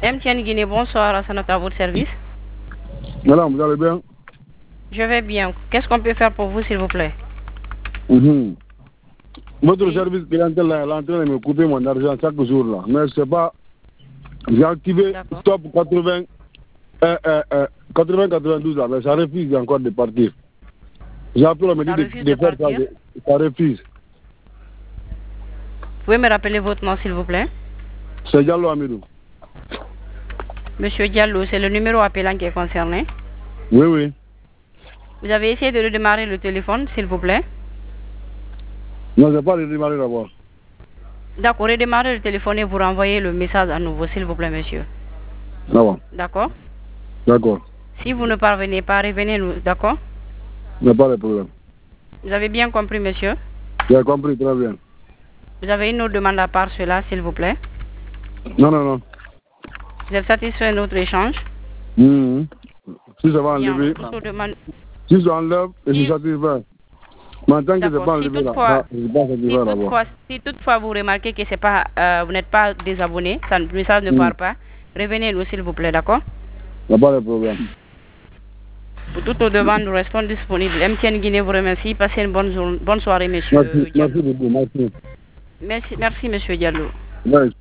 MTN Guinée, bonsoir, à votre service. Madame, vous allez bien? Je vais bien. Qu'est-ce qu'on peut faire pour vous, s'il vous plaît? Votre service clientèle est en train de me couper mon argent chaque jour là. Mais je sais pas. J'ai activé stop 92 là, mais ça refuse encore de partir. J'ai appelé le métier de faire ça, ça refuse. Vous pouvez me rappeler votre nom, s'il vous plaît? C'est Diallo Amidou. Monsieur Diallo, c'est le numéro appelant qui est concerné? Oui, oui. Vous avez essayé de redémarrer le téléphone, s'il vous plaît? Non, je n'ai pas redémarré d'abord. D'accord, redémarrez le téléphone et vous renvoyez le message à nouveau, s'il vous plaît, monsieur. D'accord. D'accord? D'accord. Si vous ne parvenez pas, revenez-nous, d'accord? Il n'y a pas de problème. Vous avez bien compris, monsieur? J'ai compris, très bien. Vous avez une autre demande à part cela, s'il vous plaît? Non, non, non. Vous êtes satisfait de notre échange? Si ça va enlever, si ça enlève, je suis satisfait. Mais en tant que c'est pas enlevé là, je ne suis pas satisfait d'abord. Si toutefois vous remarquez que c'est pas, vous n'êtes pas désabonné, le message ne part pas, revenez-nous, s'il vous plaît, d'accord? Il n'y a pas de problème. Pour toutes nos demandes, nous restons disponibles. MTN Guinée vous remercie. Passez une bonne soirée, monsieur. Merci beaucoup, merci. Merci, monsieur Diallo. Ouais.